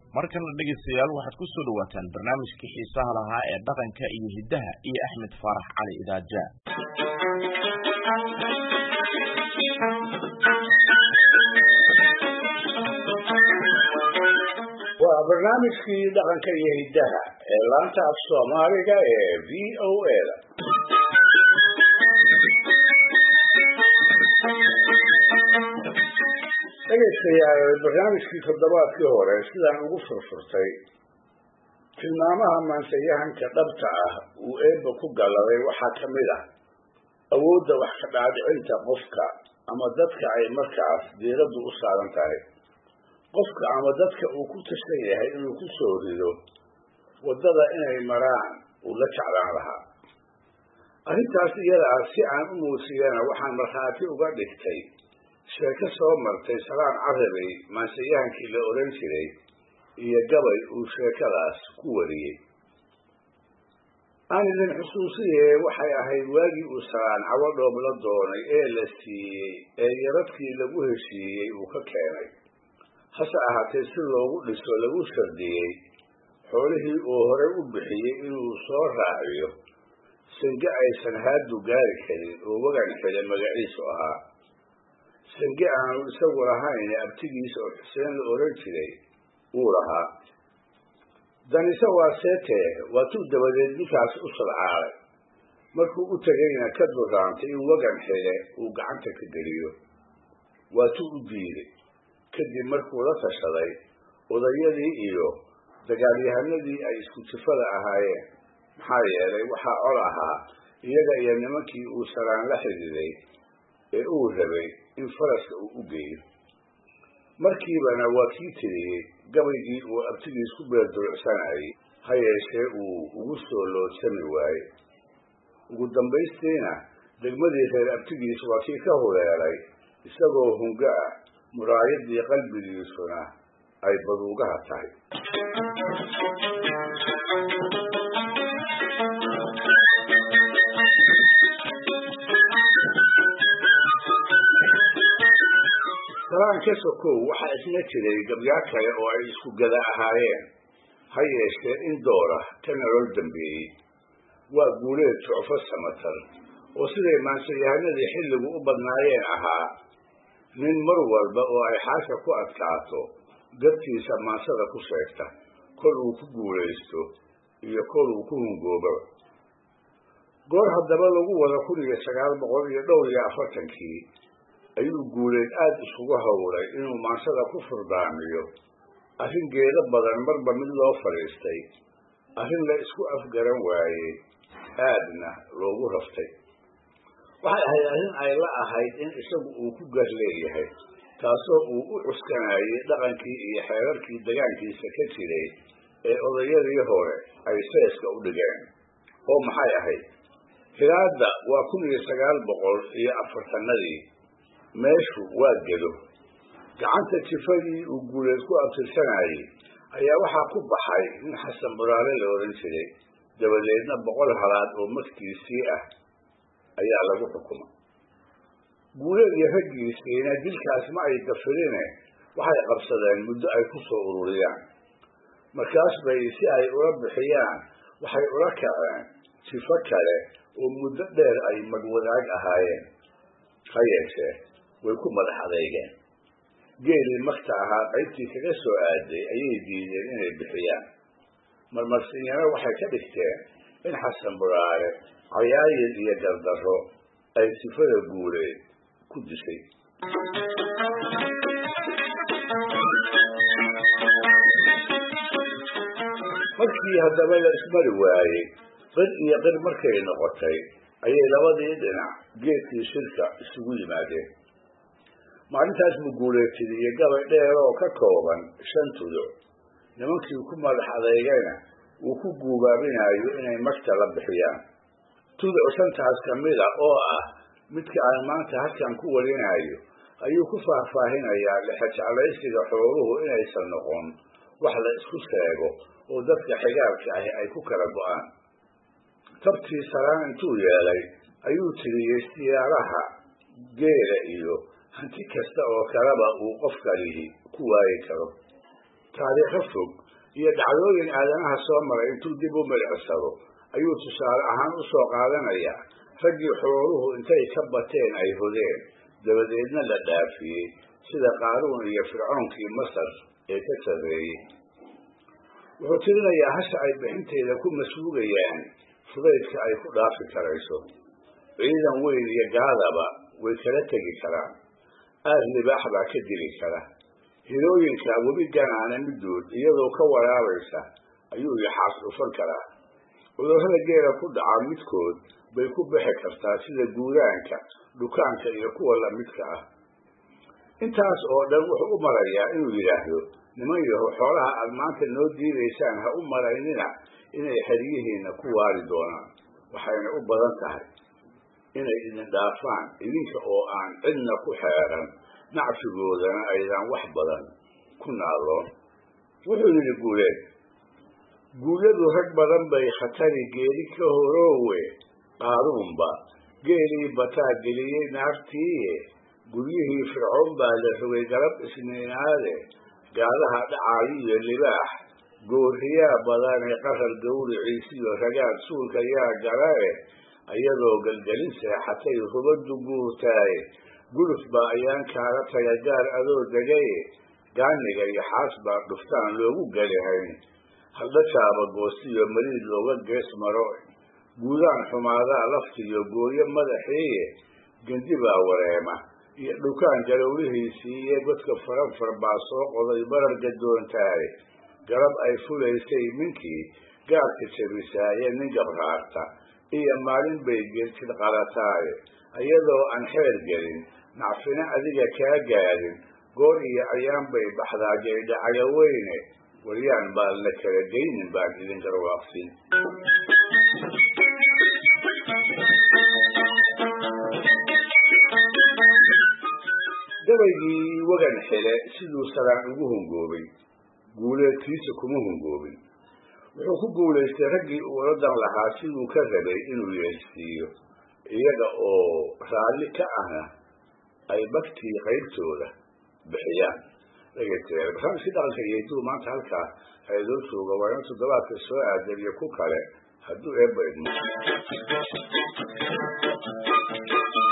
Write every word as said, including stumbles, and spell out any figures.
markan dhageystayaal waxaad ku soo dhawaataan barnaamijkii xiisaha lahaa ee dhaqanka iyo hidaha iyo Axmed Faarax Cali Idaaja. waa barnaamijkii dhaqanka iyo hidaha ee laanta af Soomaaliga ee V O A da. dhegeystayaal barnaamijkii toddobaadkii hore sidaan ugu furfurtay tilmaamaha maansayahanka dhabta ah uu eebba ku galaday waxaa ka mid ah awoodda wax ka dhaadhicinta qofka ama dadka ay markaas diiraddu u saaran tahay. qofka ama dadka uu ku tashan yahay inuu ku soo rido waddada inay maraan uu la jeclaan lahaa. arrintaas iyada ah si aan u muusiyana waxaan markhaati uga dhigtay sheeko soo martay Salaan Carabi maansayahankii la oran jiray iyo gabay uu sheekadaas ku wariyey. aan idin xusuusiyey waxay ahayd waagii uu Salaan Cawadhoob la doonay ee la siiyey ee yaradkii lagu heshiiyey uu ka keenay. hase ahaatee si loogu dhiso lagu shardiyey xoolihii uu horey u bixiyey inuu soo raaciyo sange aysan haadu gaari karin oo wagan xile magaciisu ahaa. sange aanu isagu lahayn abtigiisa oo Xuseen la oran jiray uu lahaa. danise waa seetee waatuu dabadeed ninkaas u sadcaalay markuu u tegayna ka duraantay in wagan xile uu gacanta ka geliyo. waatuu u diiday kadib markuu la tashaday odayadii iyo dagaalyahanadii ay isku jifada ahaayeen. maxaa yeelay waxaa col ahaa iyaga iyo nimankii uu Salaan la xidhiiday ee uu rabay in faraska uu u geeyo. markiibana waa kii tiriyey gabaygii uu abtigiis ku beerdurucsanayay, ha yeeshee uu ugu soo loodsami waayey. ugu dambaystiina degmadii reer abtigiis waa kii ka huleelay isagoo hunga ah, muraayadii qalbigiisuna ay baduugaha tahay. Salaan ka sokow waxaa isna jiray gabyaa kale oo ay isku gada ahaayeen, ha yeeshee in doora ka nolol dambeeyey. waa guuleed Jucfo Samatar oo siday maansayahanadii xilligu u badnaayeen ahaa nin mar walba oo ay xaasha ku adkaato gartiisa maansada ku sheegta, kol uu ku guulaysto iyo kol uu ku hungoobo. goor haddaba lagu wada kun iyo sagaal boqol iyo dhowr iyo afartankii ayuu guuleed aad isugu hawlay inuu maansada ku furdaamiyo arrin geedo badan marba mid loo fadhiistay, arrin la isku afgaran waayey, aadna loogu raftay. waxay ahayd arrin ay la ahayd in isagu uu ku gar leeyahay, taasoo uu u cuskanayay dhaqankii iyo xeerarkii degaankiisa ka jiray ee odayadii hore ay seeska u dhigeen. oo maxay ahayd? hilaada waa kun iyo sagaal boqol iyo afartanadii. meeshu waa gedo. gacanta jifadii uu guuleed ku abtirsanayay ayaa waxaa ku baxay nin xasan buraale la oran jiray. dabadeedna boqol halaad oo magtiisii ah ayaa lagu xukumay. guuleed iyo raggiisiina dilkaas ma ay dafirine waxay qabsadeen muddo ay ku soo ururiyaan. markaas bay si ay ula bixiyaan waxay ula kaceen jifo kale oo muddo dheer ay magwadaag ahaayeen. ha yeeshee way ku madax adeygeen. geelii magta ahaa qaybtii kaga soo aaday ayay diideen inay bixiyaan. marmarsiinyana waxay ka dhigteen in xasan buraale cayaayir iyo gardarro ay sifada guuleed ku dishay. markii haddaba la ismari waayey qir iyo qir markay noqotay ayay labadii dhinac geedkii shirka isugu yimaadeen. maalintaas buu guuleed tiriyey gabay dheer oo ka kooban shan tuduc. nimankii ku madax adeygayna uu ku guubaabinayo inay magta la bixiyaan. tuduc shantaas ka mida oo ah midka aan maanta halkan ku warinayo ayuu ku faahfaahinayaa lexajeclaysiga xooluhu inaysan noqon wax la isku sheego oo dadka xigaalka ahi ay ku kala go'aan. tabtii Salaan intuu yeelay ayuu tiriyey siyaaraha geela iyo hanti kasta oo kaleba uu qofkalihi ku waayi karo. taariikho fog iyo dhacdooyin aadanaha soo maray intuu dib u milicsado ayuu tusaale ahaan u soo qaadanayaa raggii xooluhu intay ka bateen ay hodeen dabadeedna la dhaafiyey sida qaaruun iyo fircoonkii masar ee ka sarreeyey wuxuu tirinayaa hasha ay bixinteeda ku masruugayaan fudaydka ay ku dhaafi karayso ciidan weyn iyo gaadaba way kala tegi karaan aad libaax baa ka dili kara hilooyinka webi ganaana midood iyadoo ka waraabaysa ayuu yaxaas dhufan karaa cudurrada geela ku dhaca midkood bay ku bixi kartaa sida guuraanka dhukaanka iyo kuwa lamidka ah intaas oo dhan wuxuu u marayaa inuu yidhaahdo niman yaho xoolaha aad maanta noo diidaysaan ha u maraynina inay xeryihiinna ku waari doonaan waxayna u badan tahay inay idin dhaafaan idinka oo aan cidna ku xeeran nacfigoodana aydan wax badan ku naaloon wuxuu yidhi guuleed guulyadu rag badan bay khatari geeli ka horoowe qaaruunba geelii bataa geliyey naartiiye guryihii fircoon baa la rogay garab isniinaade gaadaha dhacaayo iyo libaax gooriyaa badane qarar gawriciisiyo ragaad suulka yaa galae ayadoo galgelin seexatay rubaddu guurtaaye guluf baa ayaan kaala taga gaar adoo degaye gaaniga iyo xaas baa dhuftaan loogu galihayn haldhajaaba goostiyo mariid looga gees maro guudaan xumaadaa laftiyo gooyo madaxiiye gendi baa wareema iyo dhukaan galowlihiisii iyo godka faranfar baa soo qoday barar gadoontaaye garab ay fulaysay ninkii gaadka jabisaaye nin gabraarta iyo maalin bay geeltid qalataaye iyadoo aan xeer gelin nacfina adiga kaa gaadin goor iyo ayaan bay baxdaa jeydhacaga weyne waryaan baan la kala geynin baan idin garwaaqsin gabaygii wagan xile siduu salaan ugu hungoobay guuleedkiisa kuma hungoobin wuxuu ku guulaystay raggii uu oradan lahaa siduu ka rabay inuu yeelsiiyo iyaga oo raalli ka ahna ay bagtii qaybtooda bixiyaan dhegeystayaal barnaamijkii dhaqanka iyo hidduu maanta halkaa haydoo jooga waa in toddobaadka soo aadan iyo ku kale hadduu eebba idmo